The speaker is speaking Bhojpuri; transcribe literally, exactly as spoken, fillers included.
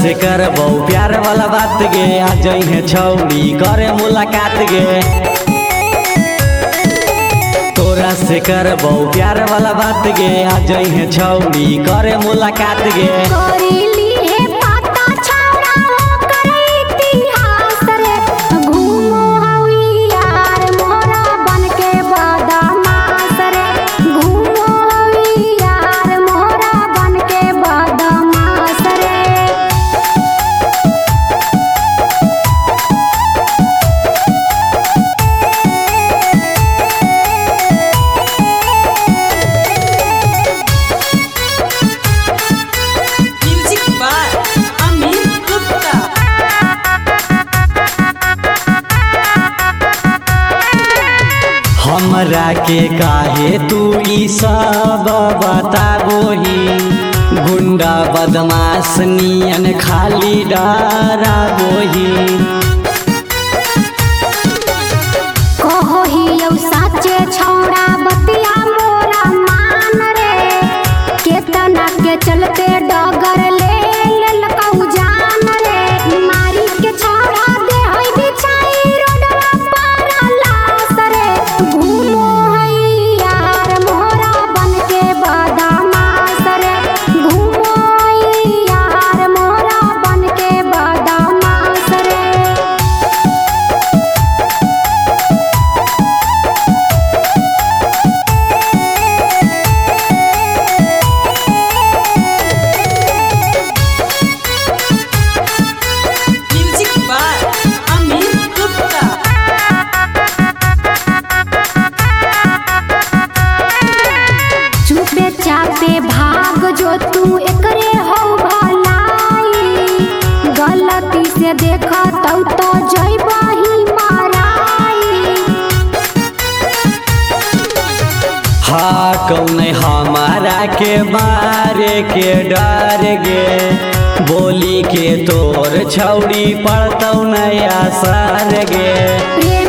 से करबौ प्यार वाला बात गे, आ जइहे छौड़ी करे मुलाकात गे। तोरा से करबौ प्यार वाला बात गे, आ जइहे छौड़ी करे मुलाकात गे। हमरा के काहे तू ई सब बताबोही, गुंडा बदमाश नियन खाली डराबोही। कहोही यौ साचे छौड़ा बतिया मोरा मान रे, केतना के चलते डगर ले लेलकौ जान रे। मारी के छौड़ा दे होई बिछाई रोडवा पर लाश रे। घूमो है यार मोरा बन के बदमाश रे, घूमो है यार मोरा बन के बदमाश रे। चुपे चापे भाग जो तू एकरे हो भलाई, गलती से देखा तौ तो जइबही माराई। हाँ कौन हमारा के मारे के डर गे, बोली के तोर छौड़ी पड़तौ नया सर गे।